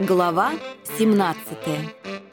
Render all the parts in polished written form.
Глава 17.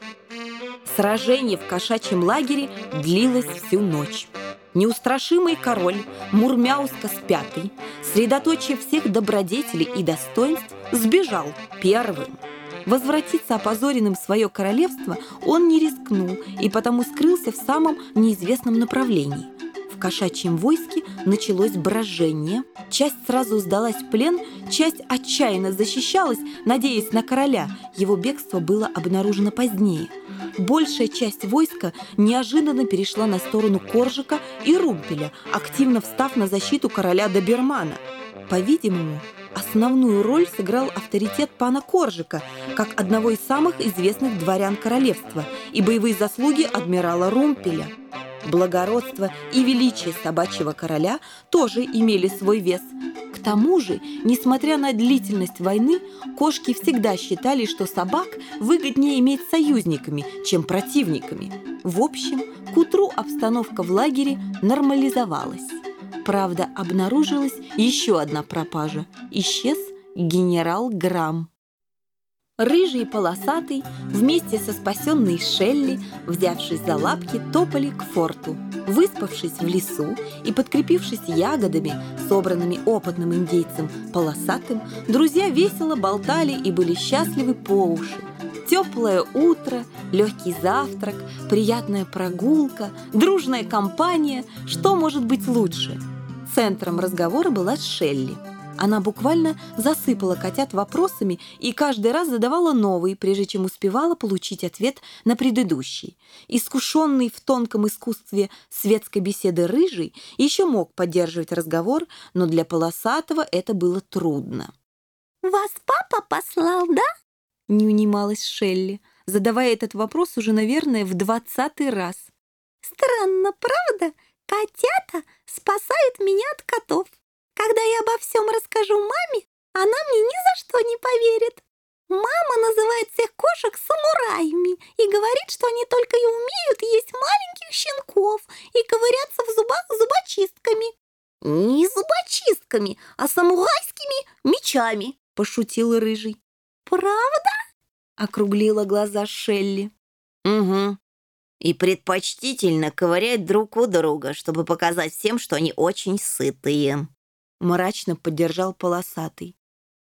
Сражение в кошачьем лагере длилось всю ночь. Неустрашимый король Мурмяускас V, средоточие всех добродетелей и достоинств, сбежал первым. Возвратиться опозоренным в свое королевство он не рискнул и потому скрылся в самом неизвестном направлении. В кошачьем войске началось брожение. Часть сразу сдалась в плен, часть отчаянно защищалась, надеясь на короля. Его бегство было обнаружено позднее. Большая часть войска неожиданно перешла на сторону Коржика и Румпеля, активно встав на защиту короля Добермана. По-видимому, основную роль сыграл авторитет пана Коржика, как одного из самых известных дворян королевства, и боевые заслуги адмирала Румпеля. Благородство и величие собачьего короля тоже имели свой вес. К тому же, несмотря на длительность войны, кошки всегда считали, что собак выгоднее иметь союзниками, чем противниками. В общем, к утру обстановка в лагере нормализовалась. Правда, обнаружилась еще одна пропажа. Исчез генерал Грамм. Рыжий и полосатый вместе со спасенной Шелли, взявшись за лапки, топали к форту. Выспавшись в лесу и подкрепившись ягодами, собранными опытным индейцем Полосатым, друзья весело болтали и были счастливы по уши. Теплое утро, легкий завтрак, приятная прогулка, дружная компания – что может быть лучше? Центром разговора была Шелли. Она буквально засыпала котят вопросами и каждый раз задавала новые, прежде чем успевала получить ответ на предыдущий. Искушенный в тонком искусстве светской беседы Рыжий еще мог поддерживать разговор, но для Полосатого это было трудно. «Вас папа послал, да?» — не унималась Шелли, задавая этот вопрос уже, наверное, в 20-й раз. «Странно, правда? Котята спасают меня от котов. Когда я обо всем расскажу маме, она мне ни за что не поверит. Мама называет всех кошек самураями и говорит, что они только и умеют есть маленьких щенков и ковыряться в зубах зубочистками». «Не зубочистками, а самурайскими мечами», — пошутил Рыжий. «Правда?» — округлила глаза Шелли. «Угу. И предпочтительно ковырять друг у друга, чтобы показать всем, что они очень сытые», — мрачно поддержал Полосатый.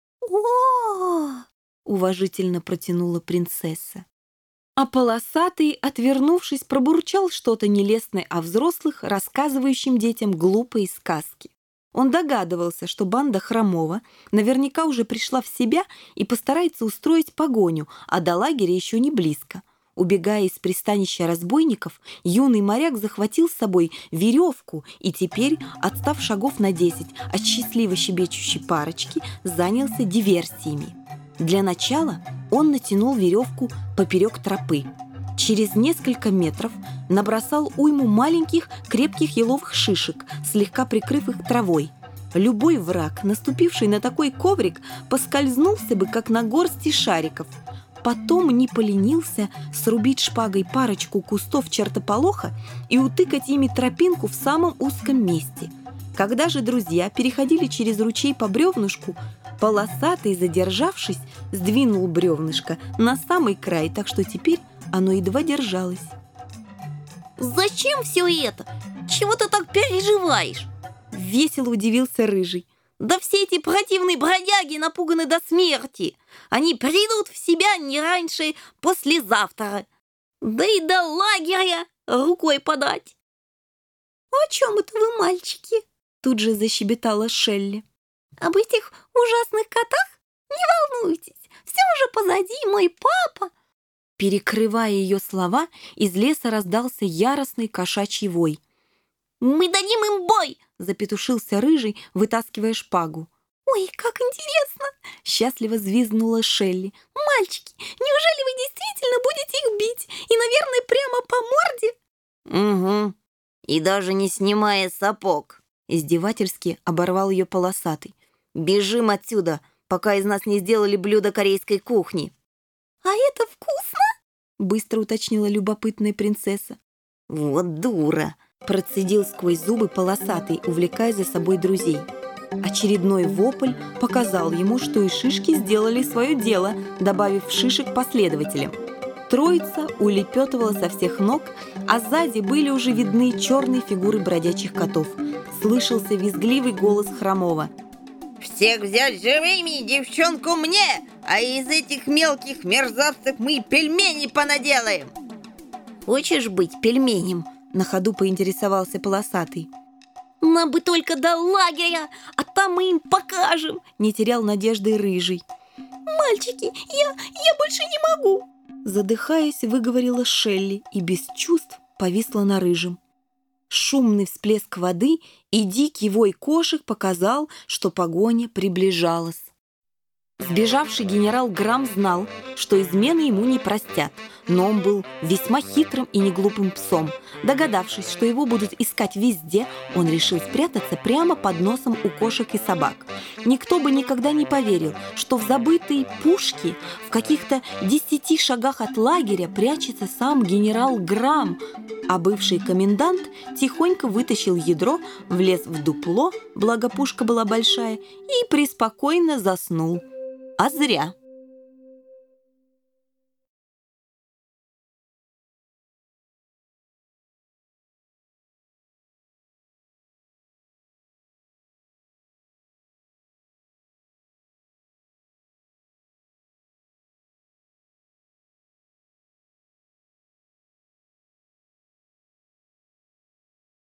«О!» — уважительно протянула принцесса. А Полосатый, отвернувшись, пробурчал что-то нелестное о взрослых, рассказывающим детям глупые сказки. Он догадывался, что банда Хромова наверняка уже пришла в себя и постарается устроить погоню, а до лагеря еще не близко. Убегая из пристанища разбойников, юный моряк захватил с собой веревку и теперь, отстав шагов на 10 от счастливо щебечущей парочки, занялся диверсиями. Для начала он натянул веревку поперек тропы. Через несколько метров набросал уйму маленьких крепких еловых шишек, слегка прикрыв их травой. Любой враг, наступивший на такой коврик, поскользнулся бы, как на горсти шариков. Потом не поленился срубить шпагой парочку кустов чертополоха и утыкать ими тропинку в самом узком месте. Когда же друзья переходили через ручей по бревнышку, Полосатый, задержавшись, сдвинул бревнышко на самый край, так что теперь оно едва держалось. «Зачем все это? Чего ты так переживаешь?» — весело удивился Рыжий. «Да все эти противные бродяги напуганы до смерти. Они придут в себя не раньше послезавтра. Да и до лагеря рукой подать». «О чем это вы, мальчики?» — тут же защебетала Шелли. «Об этих ужасных котах? Не волнуйтесь, все уже позади, мой папа». Перекрывая ее слова, из леса раздался яростный кошачий вой. «Мы дадим им бой!» — запетушился Рыжий, вытаскивая шпагу. «Ой, как интересно!» — счастливо взвизгнула Шелли. «Мальчики, неужели вы действительно будете их бить? И, наверное, прямо по морде?» «Угу. И даже не снимая сапог!» — издевательски оборвал ее Полосатый. «Бежим отсюда, пока из нас не сделали блюдо корейской кухни!» «А это вкусно?» — быстро уточнила любопытная принцесса. «Вот дура!» — процедил сквозь зубы Полосатый, увлекая за собой друзей. Очередной вопль показал ему, что и шишки сделали свое дело, добавив шишек последователям. Троица улепетывала со всех ног, а сзади были уже видны черные фигуры бродячих котов. Слышался визгливый голос Хромого. «Всех взять живыми, девчонку мне, а из этих мелких мерзавцев мы пельмени понаделаем!» «Хочешь быть пельменем?» — на ходу поинтересовался Полосатый. «Нам бы только до лагеря, а там мы им покажем!» — не терял надежды Рыжий. «Мальчики, я больше не могу!» Задыхаясь, выговорила Шелли и без чувств повисла на Рыжем. Шумный всплеск воды и дикий вой кошек показал, что погоня приближалась. Сбежавший генерал Грамм знал, что измены ему не простят, но он был весьма хитрым и неглупым псом. Догадавшись, что его будут искать везде, он решил спрятаться прямо под носом у кошек и собак. Никто бы никогда не поверил, что в забытой пушке в каких-то 10 шагах от лагеря прячется сам генерал Грамм, а бывший комендант тихонько вытащил ядро, влез в дупло, благо пушка была большая, и преспокойно заснул. А зря.